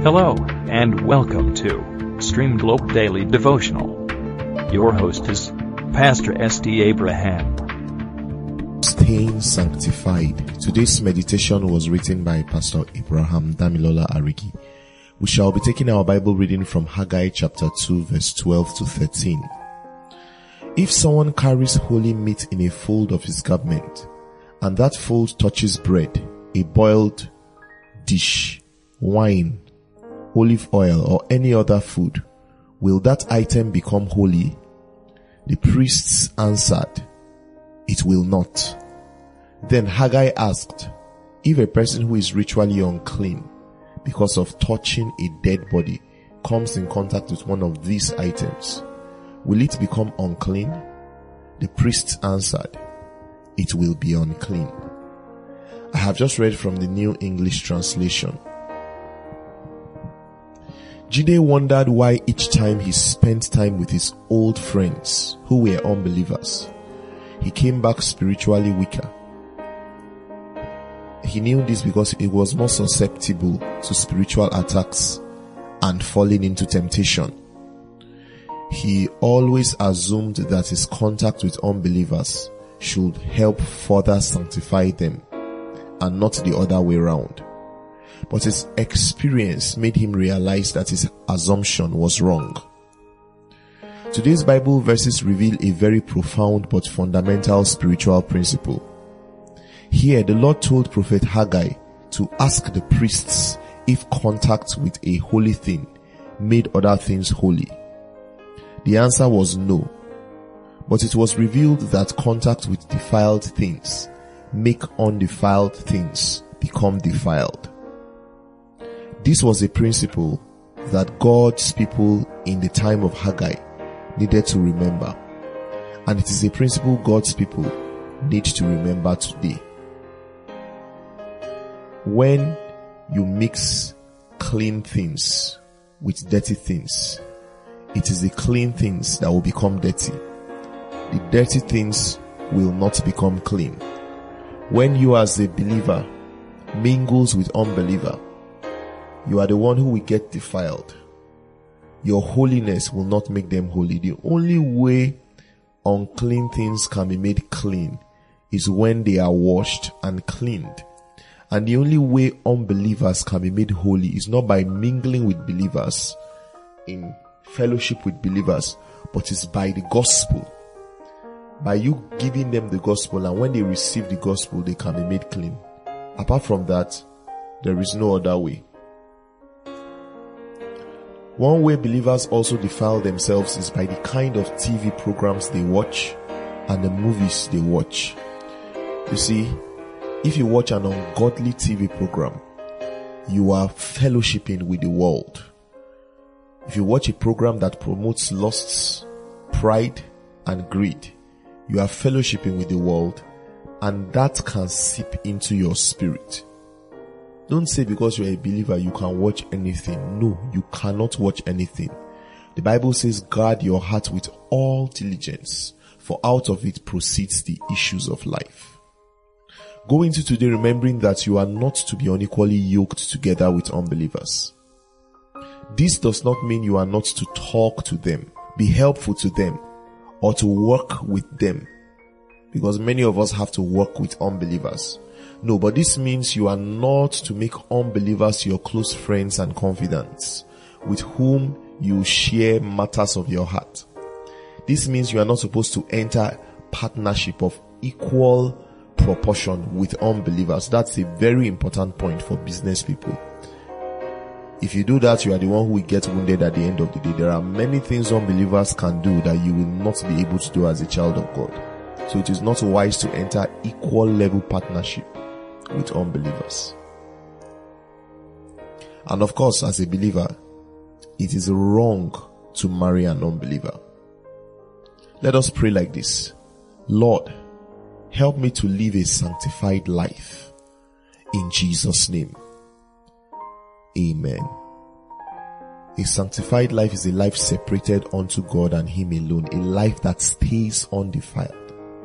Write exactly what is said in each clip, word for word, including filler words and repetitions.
Hello, and welcome to Stream Globe Daily Devotional. Your host is Pastor S D Abraham. Staying sanctified. Today's meditation was written by Pastor Abraham Damilola Arigi. We shall be taking our Bible reading from Haggai chapter two verse twelve to thirteen. If someone carries holy meat in a fold of his garment, and that fold touches bread, a boiled dish, wine, olive oil, or any other food, will that item become holy? The priests answered, it will not. Then Haggai asked, if a person who is ritually unclean because of touching a dead body comes in contact with one of these items, will it become unclean? The priests answered, it will be unclean. I have just read from the New English Translation. Jide wondered why each time he spent time with his old friends who were unbelievers, he came back spiritually weaker. He knew this because he was more susceptible to spiritual attacks and falling into temptation. He always assumed that his contact with unbelievers should help further sanctify them and not the other way around. But his experience made him realize that his assumption was wrong. Today's Bible verses reveal a very profound but fundamental spiritual principle. Here, the Lord told Prophet Haggai to ask the priests if contact with a holy thing made other things holy. The answer was no. But it was revealed that contact with defiled things make undefiled things become defiled. This was a principle that God's people in the time of Haggai needed to remember. And it is a principle God's people need to remember today. When you mix clean things with dirty things, it is the clean things that will become dirty. The dirty things will not become clean. When you as a believer mingles with unbeliever, you are the one who will get defiled. Your holiness will not make them holy. The only way unclean things can be made clean is when they are washed and cleaned. And the only way unbelievers can be made holy is not by mingling with believers in fellowship with believers, but it's by the gospel. By you giving them the gospel, and when they receive the gospel, they can be made clean. Apart from that, there is no other way. One way believers also defile themselves is by the kind of T V programs they watch and the movies they watch. You see, if you watch an ungodly T V program, you are fellowshipping with the world. If you watch a program that promotes lusts, pride, and greed, you are fellowshipping with the world, and that can seep into your spirit. Don't say because you're a believer you can watch anything. No, you cannot watch anything. The Bible says guard your heart with all diligence, for out of it proceeds the issues of life. Go into today remembering that you are not to be unequally yoked together with unbelievers. This does not mean you are not to talk to them, be helpful to them, or to work with them, because many of us have to work with unbelievers. No, but this means you are not to make unbelievers your close friends and confidants with whom you share matters of your heart. This means you are not supposed to enter partnership of equal proportion with unbelievers. That's a very important point for business people. If you do that, you are the one who will get wounded at the end of the day. There are many things unbelievers can do that you will not be able to do as a child of God. So it is not wise to enter equal level partnership with unbelievers. And of course, as a believer, it is wrong to marry an unbeliever. Let us pray like this. Lord, help me to live a sanctified life. In Jesus' name. Amen. A sanctified life is a life separated unto God and Him alone, a life that stays undefiled.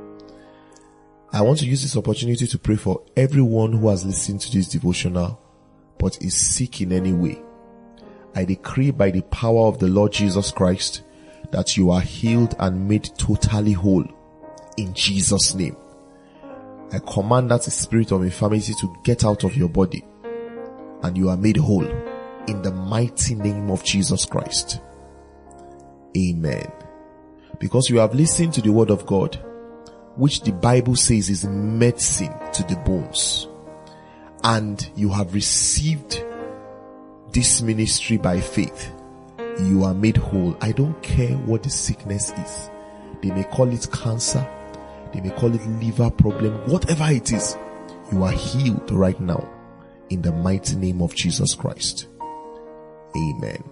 I want to use this opportunity to pray for everyone who has listened to this devotional but is sick in any way. I decree by the power of the Lord Jesus Christ that you are healed and made totally whole in Jesus' name. I command that spirit of infirmity to get out of your body and you are made whole in the mighty name of Jesus Christ. Amen. Because you have listened to the word of God, which the Bible says is medicine to the bones, and you have received this ministry by faith, you are made whole. I don't care what the sickness is. They may call it cancer, they may call it liver problem, whatever it is, you are healed right now in the mighty name of Jesus Christ. Amen.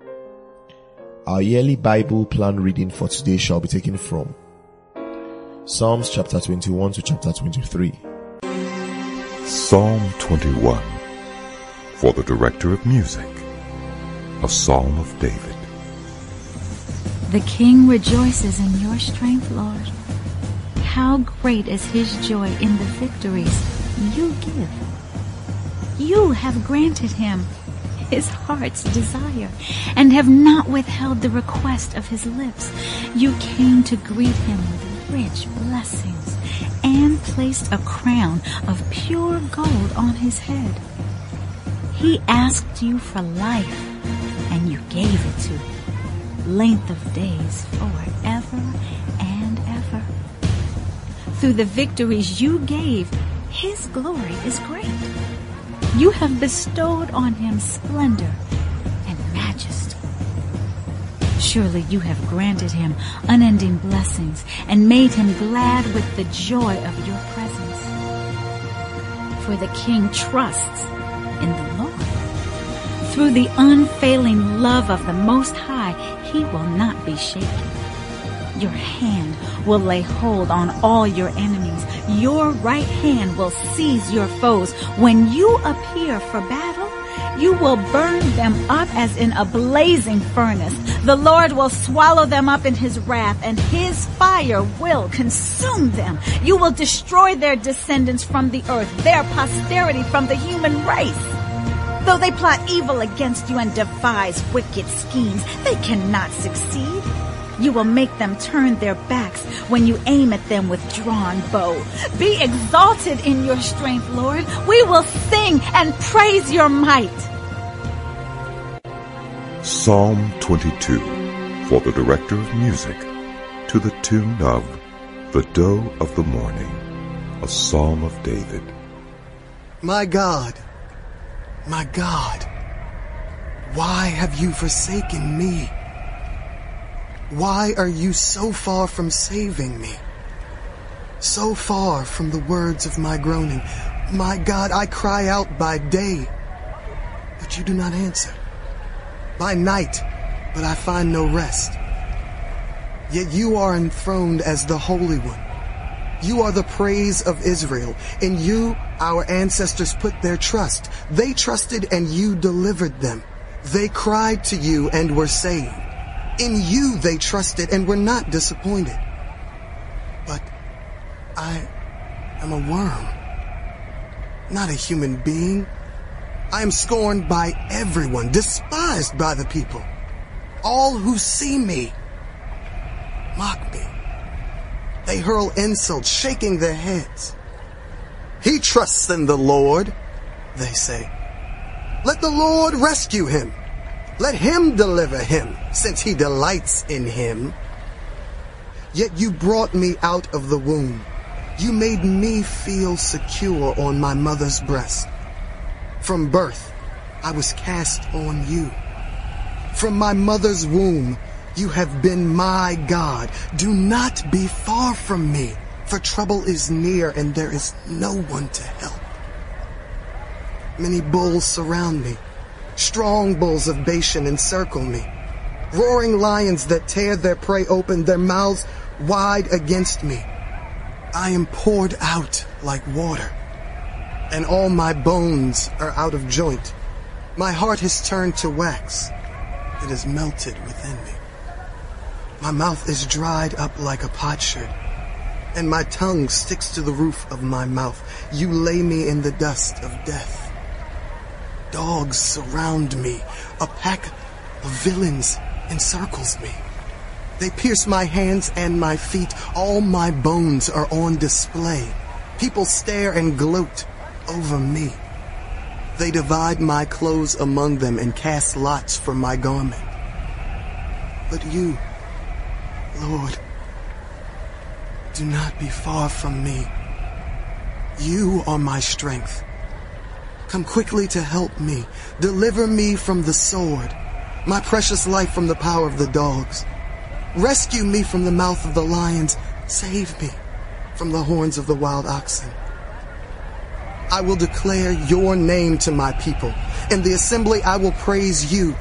Our yearly Bible plan reading for today shall be taken from Psalms chapter twenty-one to chapter twenty-three. Psalm twenty-one, for the director of music, a psalm of David. The king rejoices in your strength, Lord. How great is his joy in the victories you give. You have granted him his heart's desire and have not withheld the request of his lips. You came to greet him with rich blessings and placed a crown of pure gold on his head. He asked you for life and you gave it to him, length of days forever and ever. Through the victories you gave, his glory is great. You have bestowed on him splendor and majesty. Surely you have granted him unending blessings and made him glad with the joy of your presence. For the king trusts in the Lord. Through the unfailing love of the Most High, he will not be shaken. Your hand will lay hold on all your enemies. Your right hand will seize your foes. When you appear for battle, you will burn them up as in a blazing furnace. The Lord will swallow them up in his wrath, and his fire will consume them. You will destroy their descendants from the earth, their posterity from the human race. Though they plot evil against you and devise wicked schemes, they cannot succeed. You will make them turn their backs when you aim at them with drawn bow. Be exalted in your strength, Lord. We will sing and praise your might. Psalm twenty-two, for the director of music, to the tune of The Doe of the Morning, a psalm of David. My God, my God, why have you forsaken me? Why are you so far from saving me? So far from the words of my groaning. My God, I cry out by day, but you do not answer. By night, but I find no rest. Yet you are enthroned as the Holy One. You are the praise of Israel. In you, our ancestors put their trust. They trusted and you delivered them. They cried to you and were saved. In you they trusted and were not disappointed. But I am a worm, not a human being. I am scorned by everyone, despised by the people. All who see me mock me. They hurl insults, shaking their heads. He trusts in the Lord, they say. Let the Lord rescue him. Let him deliver him, since he delights in him. Yet you brought me out of the womb. You made me feel secure on my mother's breast. From birth, I was cast on you. From my mother's womb, you have been my God. Do not be far from me, for trouble is near and there is no one to help. Many bulls surround me. Strong bulls of Bashan encircle me. Roaring lions that tear their prey open, their mouths wide against me. I am poured out like water, and all my bones are out of joint. My heart has turned to wax. It is melted within me. My mouth is dried up like a potsherd, and my tongue sticks to the roof of my mouth. You lay me in the dust of death. Dogs surround me. A pack of villains encircles me. They pierce my hands and my feet. All my bones are on display. People stare and gloat over me. They divide my clothes among them and cast lots for my garment. But you, Lord, do not be far from me. You are my strength. Come quickly to help me. Deliver me from the sword, my precious life from the power of the dogs. Rescue me from the mouth of the lions. Save me from the horns of the wild oxen. I will declare your name to my people. In the assembly I will praise you.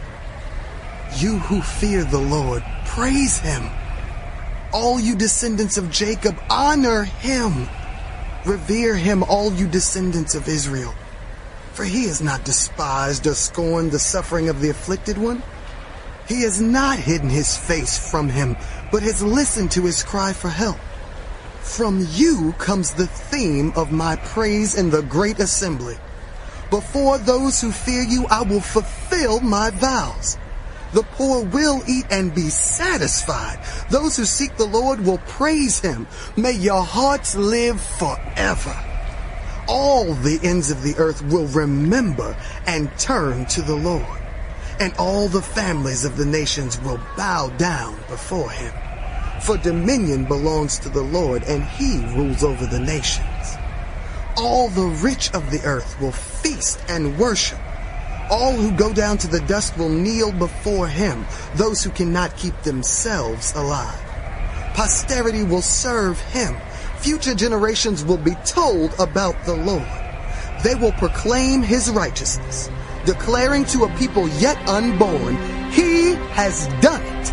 You who fear the Lord, praise him. All you descendants of Jacob, honor him. Revere him, all you descendants of Israel. For he has not despised or scorned the suffering of the afflicted one. He has not hidden his face from him, but has listened to his cry for help. From you comes the theme of my praise in the great assembly. Before those who fear you, I will fulfill my vows. The poor will eat and be satisfied. Those who seek the Lord will praise him. May your hearts live forever. All the ends of the earth will remember and turn to the Lord. And all the families of the nations will bow down before him. For dominion belongs to the Lord, and he rules over the nations. All the rich of the earth will feast and worship. All who go down to the dust will kneel before him, those who cannot keep themselves alive. Posterity will serve him. Future generations will be told about the Lord. They will proclaim his righteousness, declaring to a people yet unborn, he has done it.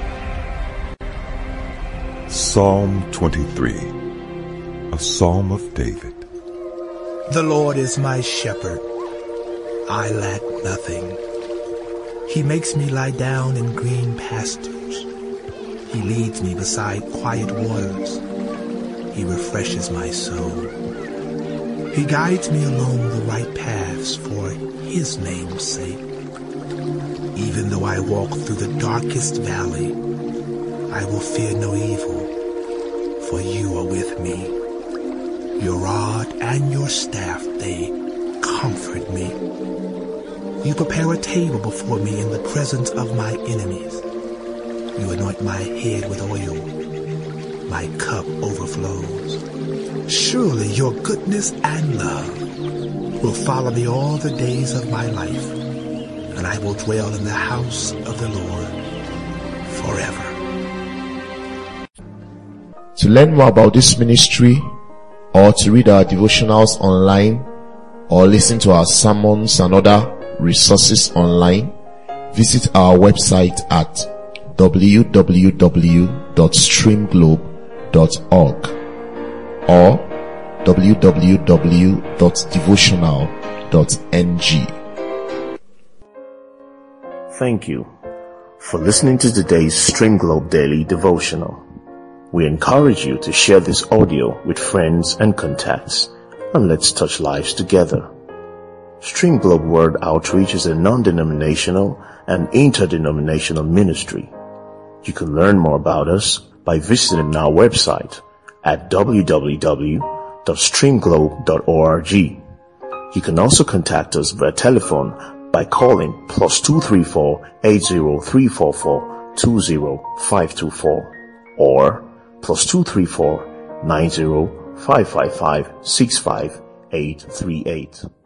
Psalm twenty-three, a Psalm of David. The Lord is my shepherd. I lack nothing. He makes me lie down in green pastures. He leads me beside quiet waters. He refreshes my soul. He guides me along the right paths for his name's sake. Even though I walk through the darkest valley, I will fear no evil, for you are with me. Your rod and your staff, they comfort me. You prepare a table before me in the presence of my enemies. You anoint my head with oil. My cup overflows. Surely your goodness and love will follow me all the days of my life, and I will dwell in the house of the Lord forever. To learn more about this ministry, or to read our devotionals online, or listen to our sermons and other resources online, visit our website at w w w dot stream globe dot org or w w w dot devotional dot n g. Thank you for listening to today's Stream Globe Daily Devotional. We encourage you to share this audio with friends and contacts, and let's touch lives together. Stream Globe World Outreach is a non-denominational and interdenominational ministry. You can learn more about us by visiting our website at w w w dot stream globe dot org. You can also contact us via telephone by calling plus two three four, eight zero three four four, two zero five two four or plus two three four, nine zero five five five, six five eight three eight.